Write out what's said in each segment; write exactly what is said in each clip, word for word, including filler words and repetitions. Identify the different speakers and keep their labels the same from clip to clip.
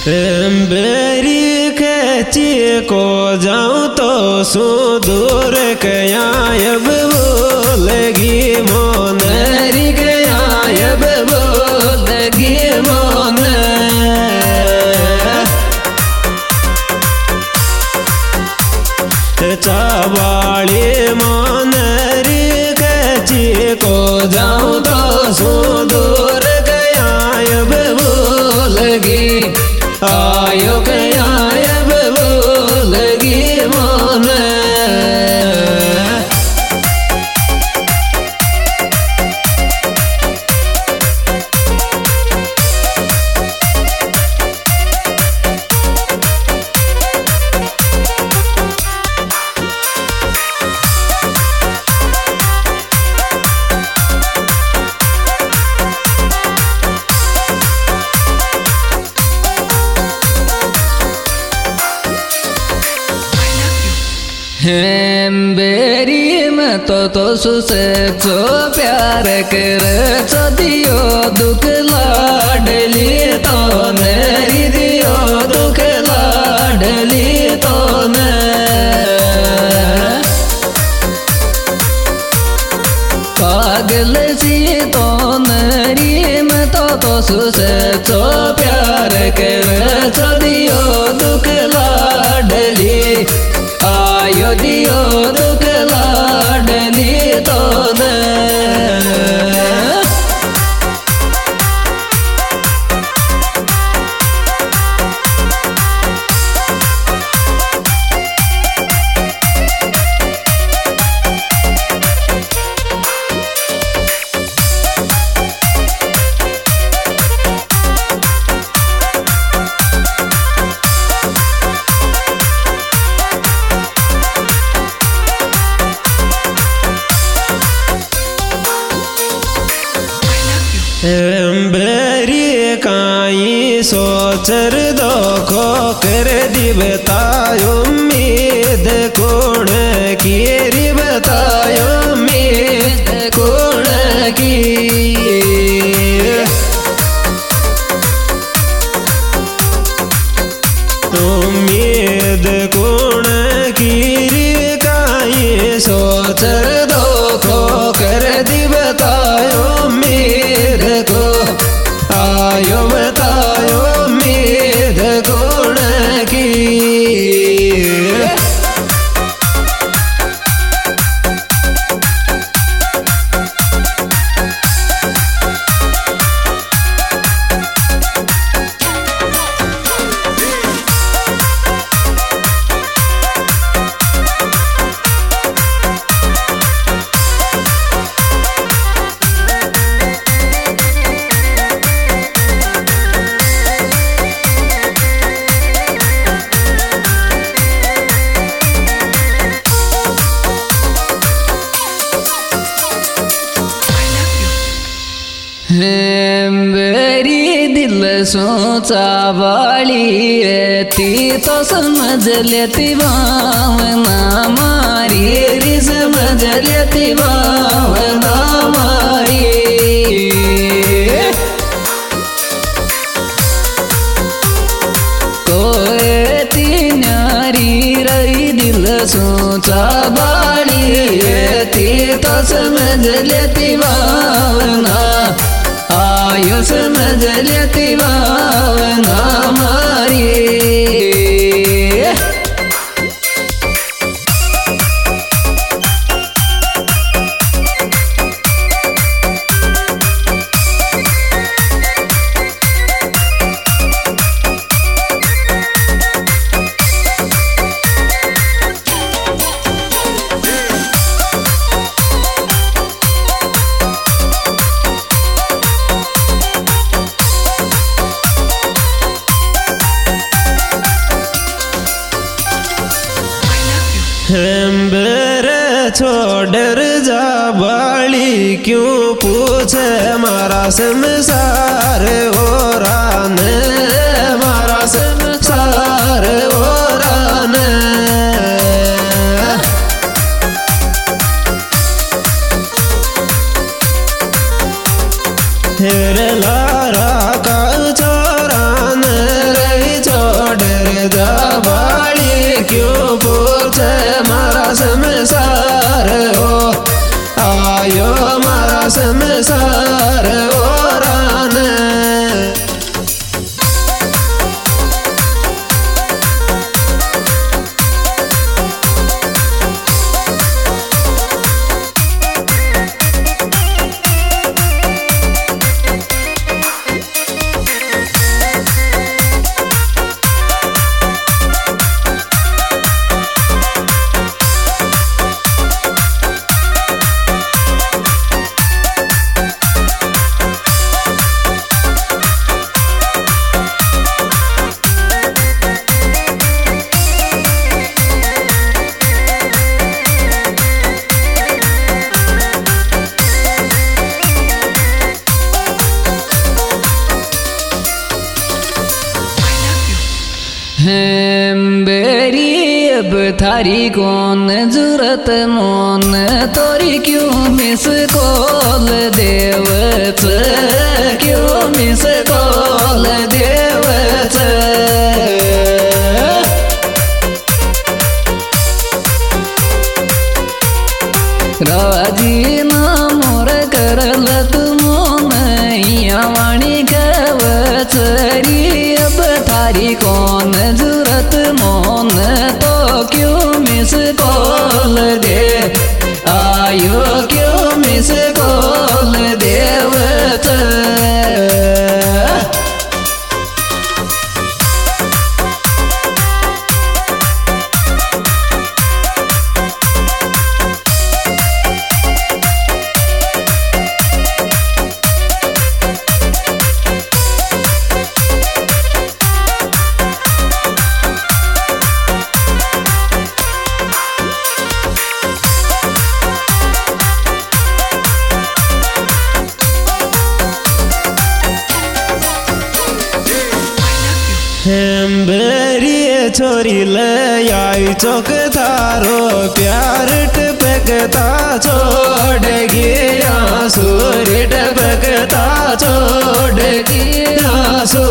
Speaker 1: berry खेची को जाऊं तो सुदूर कयाब बोलगी मोन री कयाब बोलगी मोन चावाली मोन री खेची को जाऊं तो सुदूर कयाब बोलगी आयो कयाब बोलगी मोन बेरी में तो तो सुसे जो प्यार कर चो दियो दुख लाडली तो मेरी दियो दुख लाडली तो ने पागल सी तो मेरी में तो तो सुसे जो प्यार कर चो दियो दुख लाडली आयो दियो दुख लाडली तो ने बेरी काई सोचर दोखो कर दी बतायो उम्मीद कौन की री बतायो उम्मीद कौन की उम्मीद कौन की री काई सोचर दोखो कर दी बतायो उम्मीद को आयो बतायो उम्मीद कौन की बेरी दिल सोचा वाली ती तो समझ लेती भावना मारी री समझ लेती भावना मारी कोई ती नारी रही दिल सोचा वाली ती तो समझ लेती भावना आयो समझ लेती भावना मारी बेरे छोड़ जा बाली क्यों पूछे मारा संसार हो रान मारा संसार हो रान हेरे लारा का चोरान रही संसार ओरान बेरी अब थारी कौन जरूरत मोन तोरी क्यों मिस कॉल देवत क्यों मिस कॉल देवत राजी ना मोर करल तुमोन वाणी कवच री अब थारी कौन जरूरत मोन तो क्यों मिस कॉल दे आयो क्यों मिस कॉल देवत बेरी छोरी ले आई चौक थारो प्यार टपकता छोड़ गया सूर टपकता छोड़ गया सो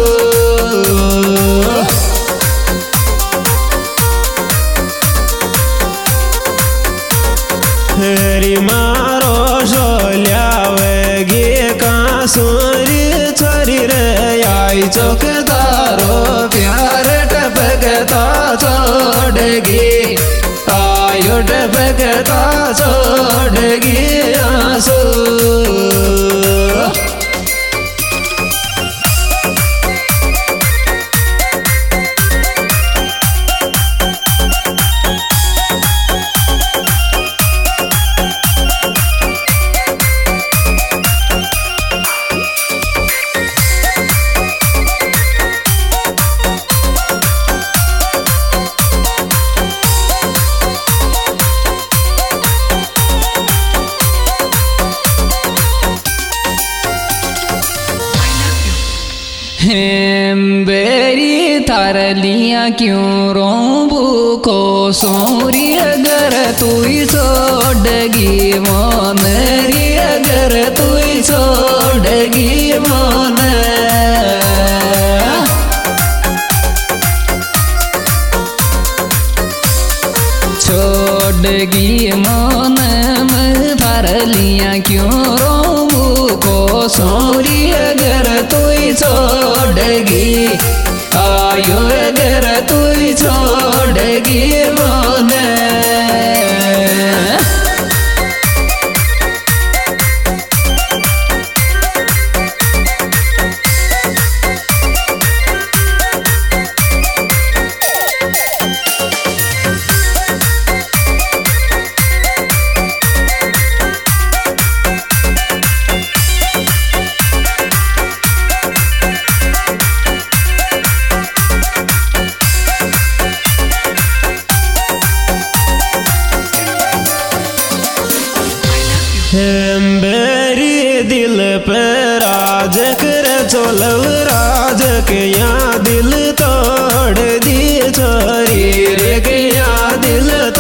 Speaker 1: हरी मारो शोल्यावेगी का सूरी छोरी रे आई चौक थारो प्यार टपकता छोड़गी आयो टपकता छोड़गी आंसू बेरी थारलिया क्यों रोबू को सोरी अगर तू छोड़गी मोन री अगर तू छोड़गी मोन छोड़गी मोन थारलिया क्यों रोबू को सोरी अगर तू छोड़गी आयो अगर तू छोड़गी मोन बेरी दिल पे राज कर चोलव राज के यहाँ दिल तोड़ दी छोरी रे के यहाँ दिल